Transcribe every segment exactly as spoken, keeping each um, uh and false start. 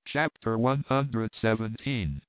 Chapter one hundred seventeen.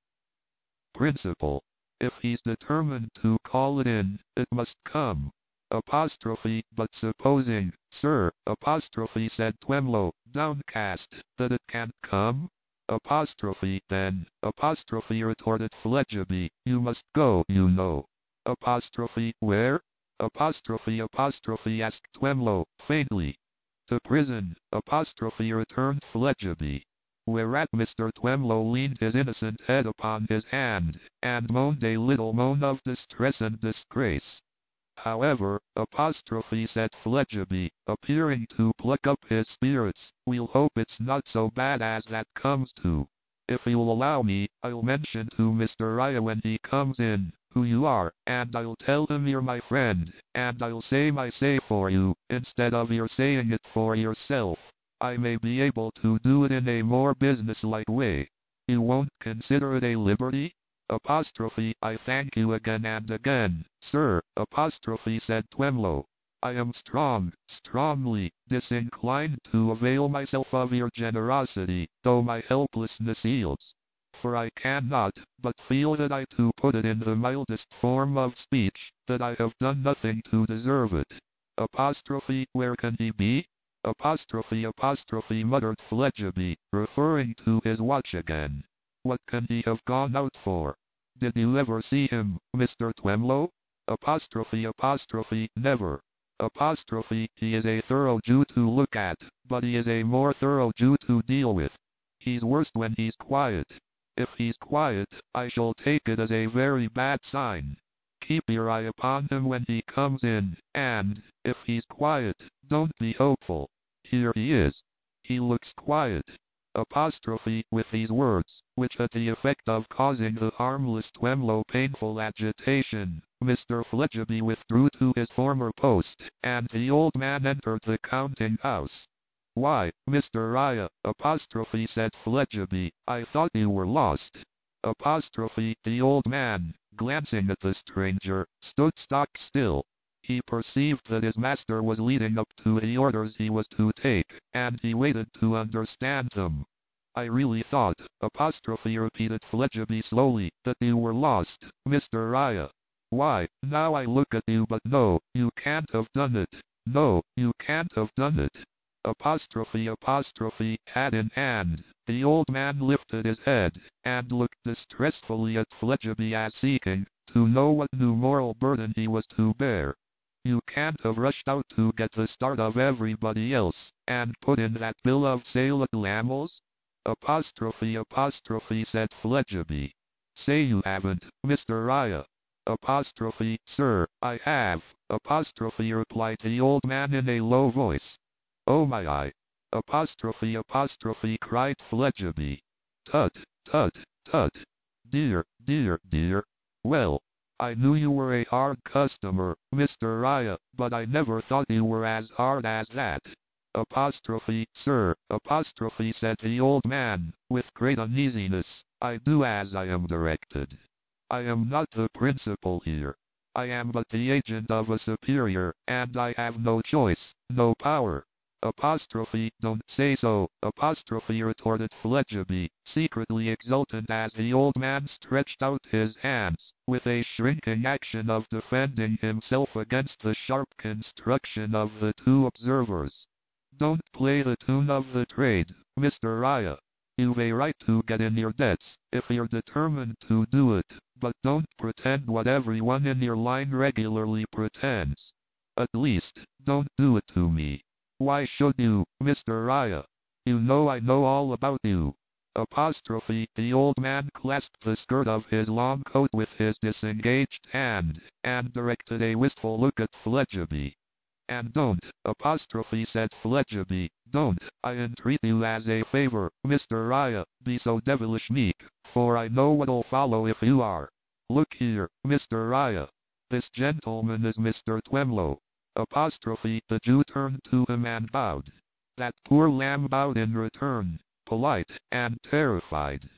Principle. If he's determined to call it in, it must come. Apostrophe, but supposing, sir, apostrophe, said Twemlow, downcast, that it can't come? Apostrophe, then, apostrophe, retorted Fledgeby, you must go, you know. Apostrophe, where? Apostrophe, apostrophe, asked Twemlow, faintly. To prison, apostrophe, returned Fledgeby. Whereat Mister Twemlow leaned his innocent head upon his hand, and moaned a little moan of distress and disgrace. However, apostrophe, said Fledgeby, appearing to pluck up his spirits, we'll hope it's not so bad as that comes to. If you'll allow me, I'll mention to Mister Riah when he comes in, who you are, and I'll tell him you're my friend, and I'll say my say for you, instead of your saying it for yourself. I may be able to do it in a more business-like way. You won't consider it a liberty? Apostrophe, I thank you again and again, sir, apostrophe, said Twemlow. I am strong, strongly, disinclined to avail myself of your generosity, though my helplessness yields. For I cannot but feel that I to put it in the mildest form of speech, that I have done nothing to deserve it. Apostrophe, where can he be? Apostrophe, apostrophe, muttered Fledgeby, referring to his watch again. What can he have gone out for? Did you ever see him, Mister Twemlow? Apostrophe, apostrophe, never. Apostrophe, he is a thorough Jew to look at, but he is a more thorough Jew to deal with. He's worst when he's quiet. If he's quiet, I shall take it as a very bad sign. Keep your eye upon him when he comes in, and, if he's quiet, don't be hopeful. Here he is. He looks quiet. Apostrophe, with these words, which had the effect of causing the harmless Twemlow painful agitation, Mister Fledgeby withdrew to his former post, and the old man entered the counting-house. Why, Mister Riah, apostrophe, said Fledgeby, I thought you were lost. Apostrophe, the old man, glancing at the stranger, stood stock still. He perceived that his master was leading up to the orders he was to take, and he waited to understand them. I really thought, apostrophe, repeated Fledgeby slowly, that you were lost, Mister Riah. Why, now I look at you, but no, you can't have done it. No, you can't have done it. Apostrophe, apostrophe, hat in hand, the old man lifted his head, and looked distressfully at Fledgeby as seeking to know what new moral burden he was to bear. You can't have rushed out to get the start of everybody else, and put in that bill of sale at Lammel's? Apostrophe, apostrophe, said Fledgeby. Say you haven't, Mister Riah. Apostrophe, sir, I have, apostrophe, replied the old man in a low voice. Oh my eye! Apostrophe, apostrophe, cried Fledgeby. Tut, tut, tut. Dear, dear, dear. Well, I knew you were a hard customer, Mister Riah, but I never thought you were as hard as that. Apostrophe, sir, apostrophe, said the old man, with great uneasiness, I do as I am directed. I am not the principal here. I am but the agent of a superior, and I have no choice, no power. Apostrophe, don't say so, apostrophe, retorted Fledgeby, secretly exultant as the old man stretched out his hands, with a shrinking action of defending himself against the sharp construction of the two observers. Don't play the tune of the trade, Mister Riah. You've a right to get in your debts, if you're determined to do it, but don't pretend what everyone in your line regularly pretends. At least, don't do it to me. Why should you, Mister Riah? You know I know all about you. Apostrophe, the old man clasped the skirt of his long coat with his disengaged hand, and directed a wistful look at Fledgeby. And don't, apostrophe, said Fledgeby, don't, I entreat you as a favor, Mister Riah, be so devilish meek, for I know what'll follow if you are. Look here, Mister Riah. This gentleman is Mister Twemlow. Apostrophe, the Jew turned to him and bowed. That poor lamb bowed in return, polite and terrified.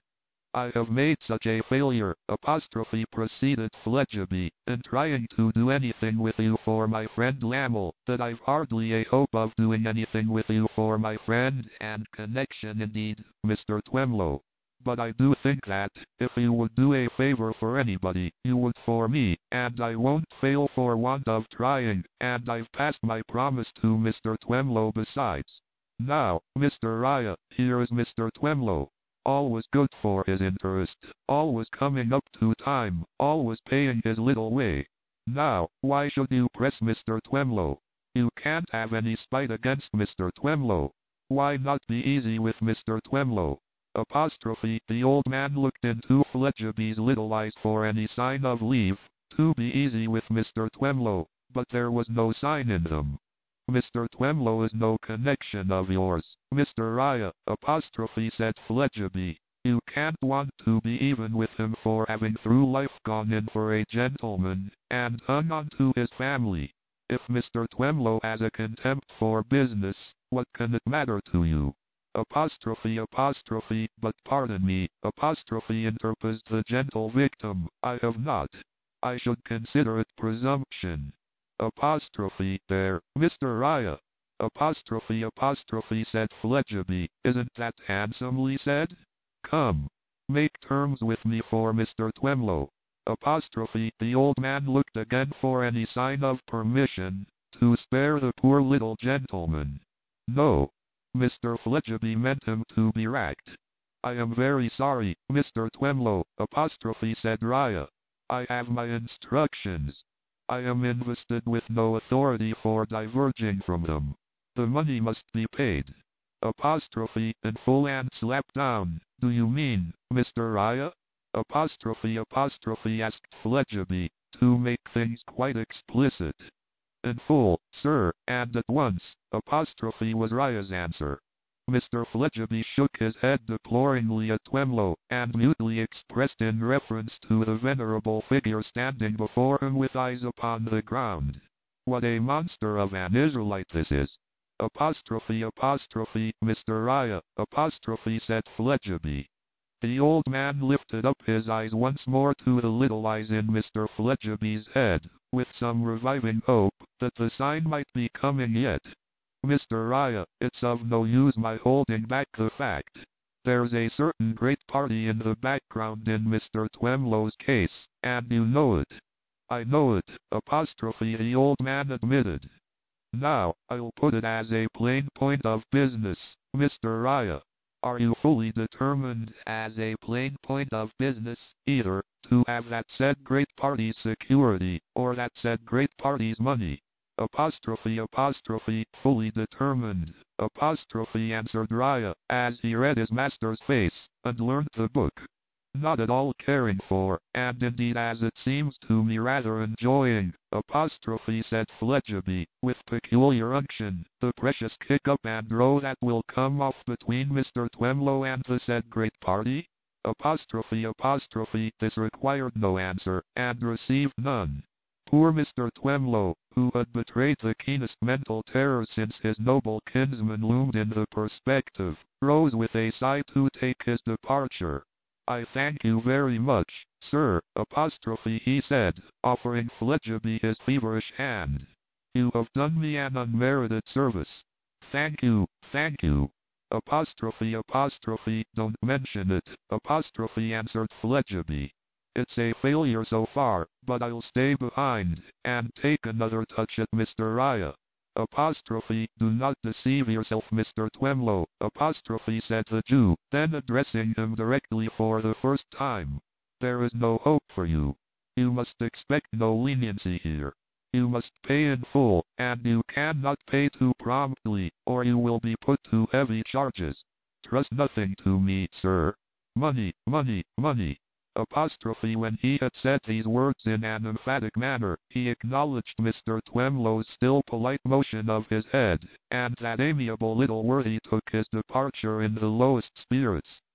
I have made such a failure, apostrophe proceeded Fledgeby, in trying to do anything with you for my friend Lammle, that I've hardly a hope of doing anything with you for my friend and connection indeed, Mister Twemlow. But I do think that, if you would do a favor for anybody, you would for me, and I won't fail for want of trying, and I've passed my promise to Mister Twemlow besides. Now, Mister Riah, here is Mister Twemlow. All was good for his interest, all was coming up to time, all was paying his little way. Now, why should you press Mister Twemlow? You can't have any spite against Mister Twemlow. Why not be easy with Mister Twemlow? Apostrophe, the old man looked into Fledgeby's little eyes for any sign of leave to be easy with Mister Twemlow, but there was no sign in them. Mister Twemlow is no connection of yours, Mister Riah, apostrophe said Fledgeby. You can't want to be even with him for having through life gone in for a gentleman, and hung on to his family. If Mister Twemlow has a contempt for business, what can it matter to you? Apostrophe apostrophe, but pardon me, apostrophe interposed the gentle victim, I have not. I should consider it presumption. Apostrophe, there, Mister Riah. Apostrophe apostrophe said Fledgeby, isn't that handsomely said? Come, make terms with me for Mister Twemlow. Apostrophe, the old man looked again for any sign of permission to spare the poor little gentleman. No. Mister Fledgeby meant him to be racked. I am very sorry, Mister Twemlow, apostrophe said Riah. I have my instructions. I am invested with no authority for diverging from them. The money must be paid. Apostrophe, in full and slap down. Do you mean, Mister Riah? Apostrophe apostrophe asked Fledgeby, to make things quite explicit. In full, sir, and at once, apostrophe was Riah's answer. Mister Fledgeby shook his head deploringly at Twemlow, and mutely expressed in reference to the venerable figure standing before him with eyes upon the ground. What a monster of an Israelite this is! Apostrophe apostrophe, Mister Riah, apostrophe said Fledgeby. The old man lifted up his eyes once more to the little eyes in Mister Fledgeby's head, with some reviving hope that the sign might be coming yet. Mister Riah, it's of no use my holding back the fact. There's a certain great party in the background in Mister Twemlow's case, and you know it. I know it, apostrophe the old man admitted. Now, I'll put it as a plain point of business, Mister Riah. Are you fully determined, as a plain point of business, either to have that said great party's security, or that said great party's money? Apostrophe apostrophe, fully determined, apostrophe answered Riah, as he read his master's face, and learned the book. Not at all caring for, and indeed as it seems to me rather enjoying, apostrophe said Fledgeby, with peculiar unction, the precious kick up and row that will come off between Mister Twemlow and the said great party? Apostrophe apostrophe, this required no answer, and received none. Poor Mister Twemlow, who had betrayed the keenest mental terror since his noble kinsman loomed in the perspective, rose with a sigh to take his departure. I thank you very much, sir, apostrophe he said, offering Fledgeby his feverish hand. You have done me an unmerited service. Thank you, thank you. Apostrophe apostrophe, don't mention it, apostrophe answered Fledgeby. It's a failure so far, but I'll stay behind, and take another touch at Mister Riah. Apostrophe, do not deceive yourself, Mister Twemlow, apostrophe said the Jew, then addressing him directly for the first time. There is no hope for you. You must expect no leniency here. You must pay in full, and you cannot pay too promptly, or you will be put to heavy charges. Trust nothing to me, sir. Money, money, money. Apostrophe when he had said these words in an emphatic manner, he acknowledged Mister Twemlow's still polite motion of his head, and that amiable little worthy took his departure in the lowest spirits.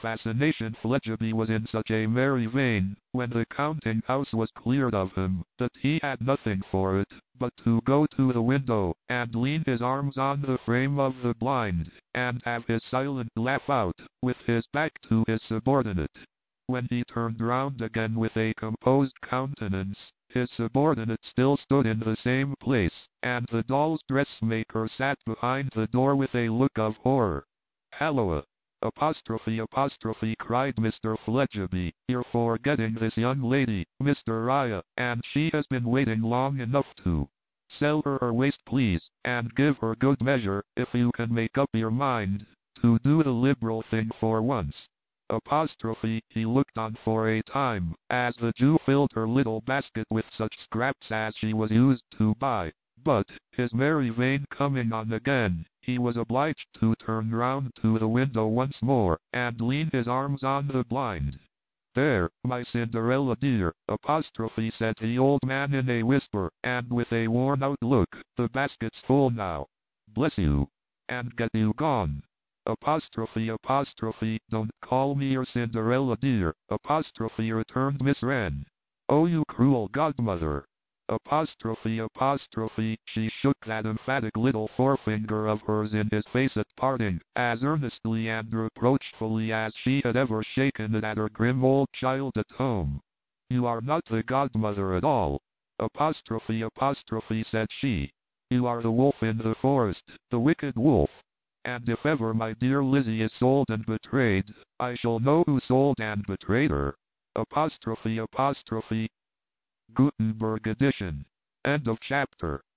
fascination. Fledgeby was in such a merry vein, when the counting-house was cleared of him, that he had nothing for it, but to go to the window, and lean his arms on the frame of the blind, and have his silent laugh out, with his back to his subordinate. When he turned round again with a composed countenance, his subordinate still stood in the same place, and the doll's dressmaker sat behind the door with a look of horror. "Halloa! Apostrophe, apostrophe," cried Mister Fledgeby, "you're forgetting this young lady, Mister Riah, and she has been waiting long enough to sell her her waist, please, and give her good measure, if you can make up your mind to do the liberal thing for once." Apostrophe, he looked on for a time, as the Jew filled her little basket with such scraps as she was used to buy, but, his merry vein coming on again, he was obliged to turn round to the window once more, and lean his arms on the blind. "There, my Cinderella dear," apostrophe said the old man in a whisper, and with a worn-out look, "the basket's full now. Bless you. And get you gone." Apostrophe, apostrophe, "Don't call me your Cinderella dear," apostrophe returned Miss Wren. "Oh, you cruel godmother." Apostrophe, apostrophe, she shook that emphatic little forefinger of hers in his face at parting, as earnestly and reproachfully as she had ever shaken it at her grim old child at home. "You are not the godmother at all." Apostrophe, apostrophe, said she. "You are the wolf in the forest, the wicked wolf. And if ever my dear Lizzie is sold and betrayed, I shall know who sold and betrayed her." Apostrophe, apostrophe. Gutenberg edition. End of chapter.